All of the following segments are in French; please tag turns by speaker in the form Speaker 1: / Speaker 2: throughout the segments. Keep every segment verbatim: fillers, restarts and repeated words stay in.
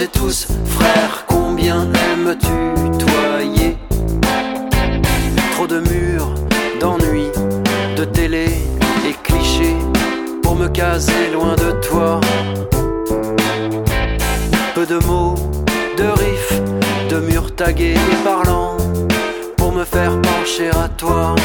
Speaker 1: et tous, frères, combien aimes-tu tutoyer? Trop de murs, d'ennuis, de télé et clichés pour me caser loin de toi. Peu de mots, de riffs, de murs tagués et parlants pour me faire pencher à toi.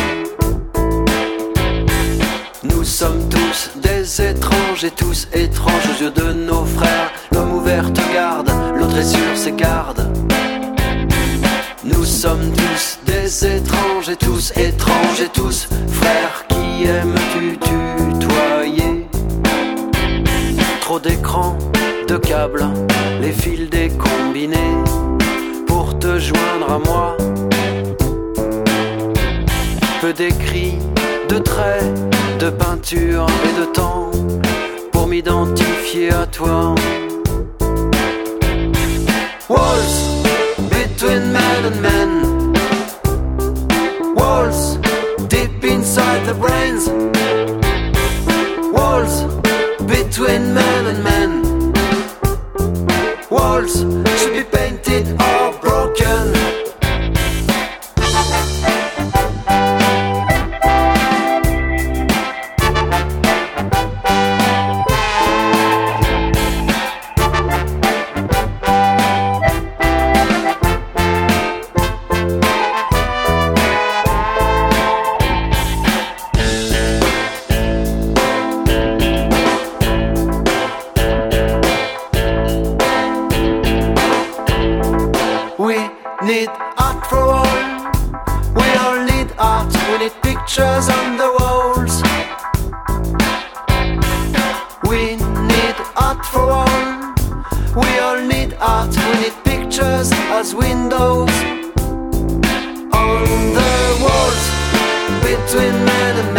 Speaker 1: Nous sommes tous des étranges et tous étranges aux yeux de nos frères. L'homme ouvert te garde, l'autre est sur ses gardes. Nous sommes tous des étranges et tous étranges et tous frères. Qui aimes-tu tutoyer? Trop d'écrans, de câbles, les fils des combinés pour te joindre à moi. Peu d'écrits, de traits, de peinture et de temps pour m'identifier à toi. Walls between men and men, walls deep inside the brains, walls between men and men, walls should be painted or broken. Need art for all, we all need art, we need pictures on the walls. We need art for all, we all need art, we need pictures as windows on the walls between men and men.